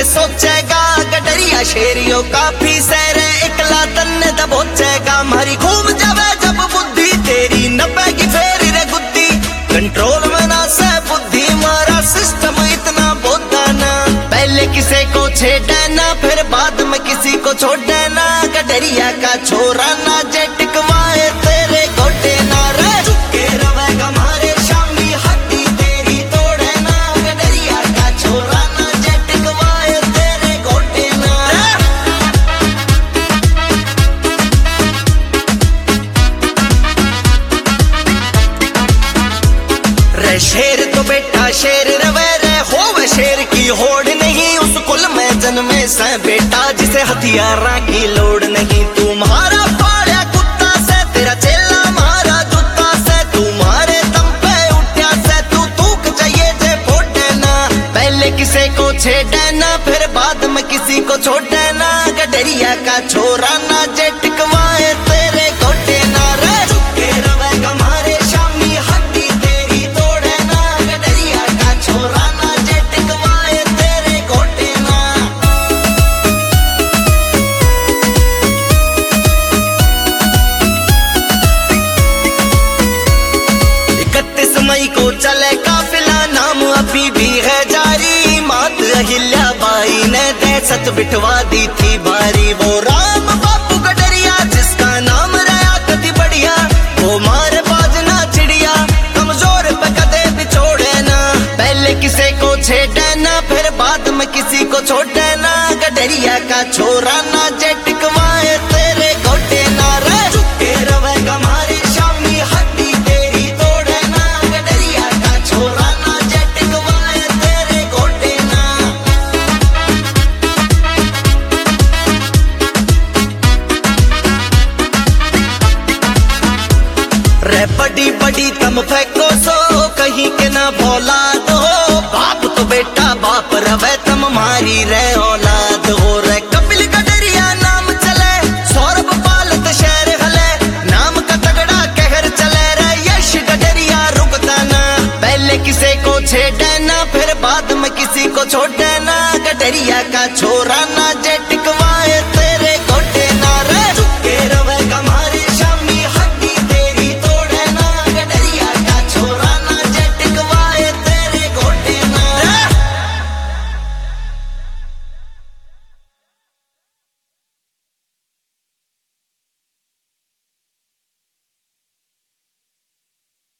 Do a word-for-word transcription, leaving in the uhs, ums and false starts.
सोचेगा गडरिया शेरियो काफी सैरे इकला तन्ने दबोचेगा मारी घूम जावे जब बुद्धि तेरी नपेगी फेरी रे गुद्दी कंट्रोल में ना से बुद्धि मारा सिस्टम इतना बोधा ना पहले किसे को छेड़े ना फिर बाद में किसी को छोड़े ना गडरिया का छोरा ना जे टिकवाए तेरे गोटे ना रे चुपके रवेगा मारे शामी हड्डी तेरी तोड़े ना गडरिया का छोरा ना जे टिकवाए तेरे गोटे ना रे शेर तो बेटा शेर रवे रे होवे शेर की होड़ नहीं उस कुल में जन्मे से बेटा जिसे हथियारा की लोड़ नहीं तुम्हारा पाड़ा कुत्ता से तेरा चेला मारा जूता से तुम्हारे दम पे उठा से तू तूक चाहिए जे फोड़े ना पहले किसे को छेड़े ना फिर बाद में किसी को छोड़े ना गडरिया का छोरा ना जे टिकवाए तेरे गोटे ना रे चुपके रवेगा मारे शामी हड्डी तेरी तोड़े ना गडरिया का छोरा ना जे टिकवाए तेरे गोटे ना इकतीस मई को चले काफिला नाम अभी भी है जारी मात अहिल्या बाई ने दहशत बिठवा दी थी भारी वो राम बापू गडरिया जिसका नाम रहा कति बढ़िया वो मार बाजना चिड़िया कमजोर पे कदे बिछोड़े ना पहले किसे को छेड़े ना फिर बाद में किसी को छोड़े ना गडरिया का छोरा ना जे टिकवाए तेरे गोटे ना रे चुपके रवेगा मारे शामी हड्डी तेरी तोड़े ना गडरिया का छोरा ना जे टिकवाए तेरे गोटे ना रे बड़ी बड़ी तम फेंको सो कहीं के ना भोला दो बाप तो बेटा बाप रवे तम मारी रे औलाद हो रे कपिल गडरिया नाम चले सौरभ पालत शहर हले नाम का तगड़ा कहर चले रे यश गडरिया रुकता ना पहले किसे को छेड़े ना फिर बाद में किसी को छोड़े ना गडरिया